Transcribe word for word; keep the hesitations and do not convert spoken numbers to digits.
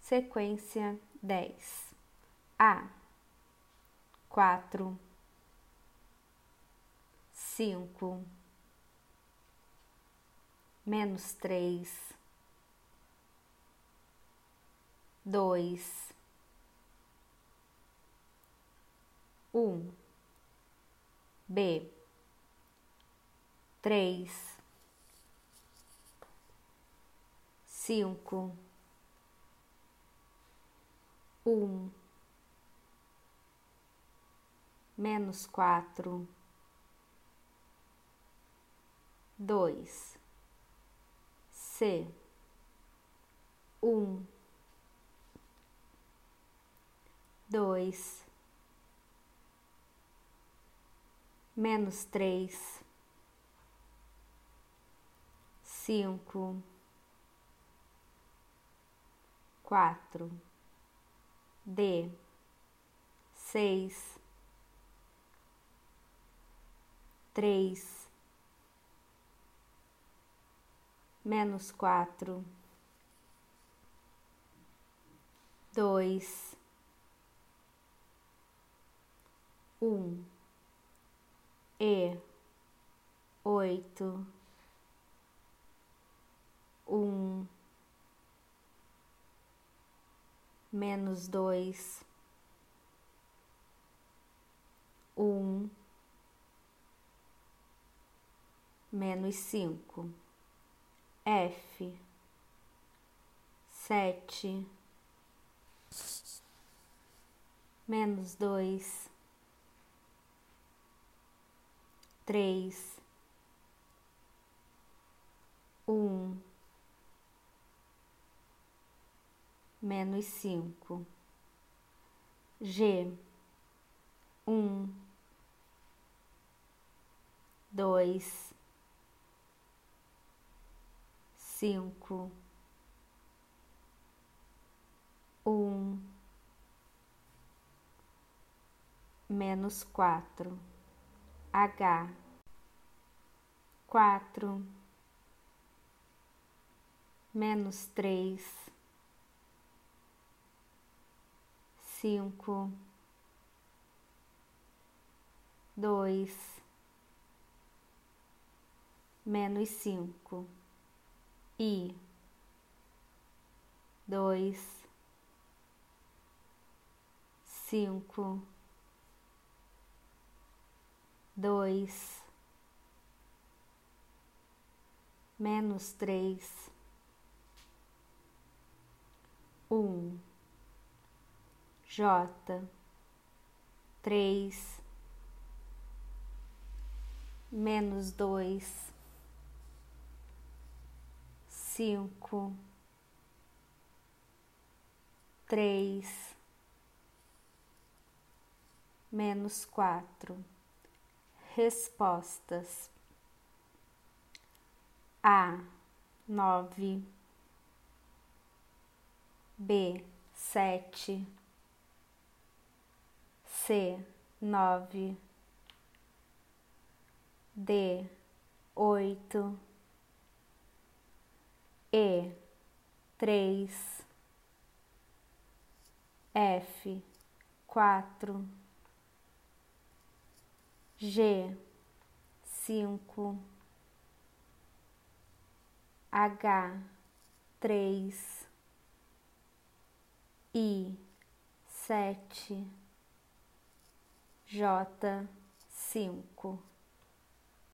Sequência dez. A, quatro, cinco, menos três, dois, um, B, três, cinco, um, menos quatro, dois, C, um, dois, menos três, cinco, quatro, D, seis, três, menos quatro, dois, um, E, oito, um, menos dois, um, menos cinco, F, sete, menos dois, três, um, menos cinco, G, um, dois, cinco, um, menos quatro, H, quatro, menos três, cinco, dois, menos cinco, I, dois, cinco, dois, menos três, um, J, três, menos dois, cinco, três, menos quatro. Respostas: A, nove, B, sete, C, nove, D, oito, E, três, F, quatro, G, cinco, H, três, I, sete, J, cinco.